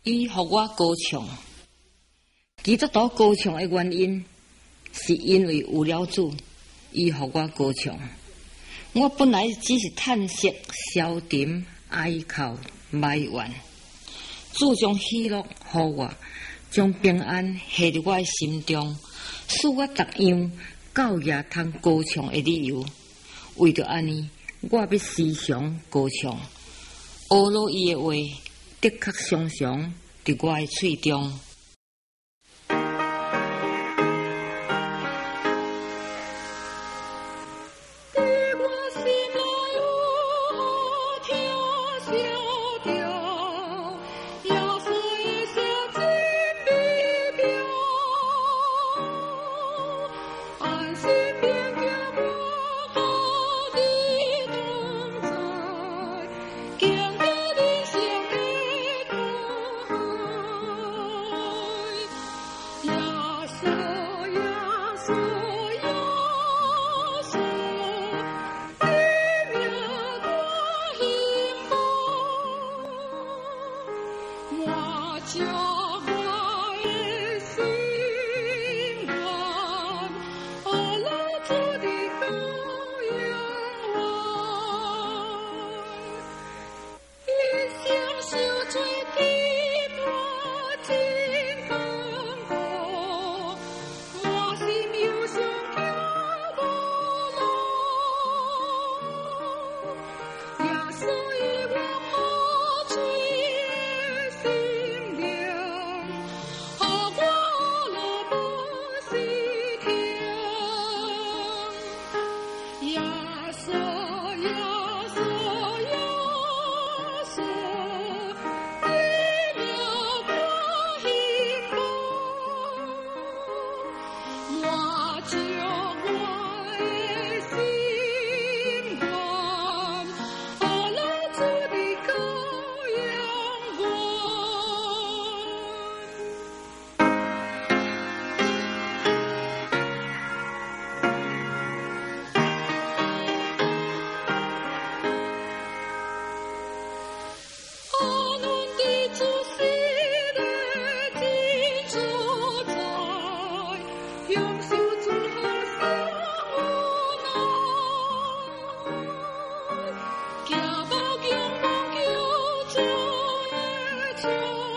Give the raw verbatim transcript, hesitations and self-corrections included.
伊予我高唱，基督徒高唱的原因，是因为有了主，伊予我高唱。我本来只是叹息、消沉、哀哭、埋怨，主将喜乐予我，将平安下伫我的心中，使我逐样到夜通高唱的理由。为着安尼，我要时常高唱。阿罗伊的话，的确常常伫我的喙中。 行无强光叫做的笑。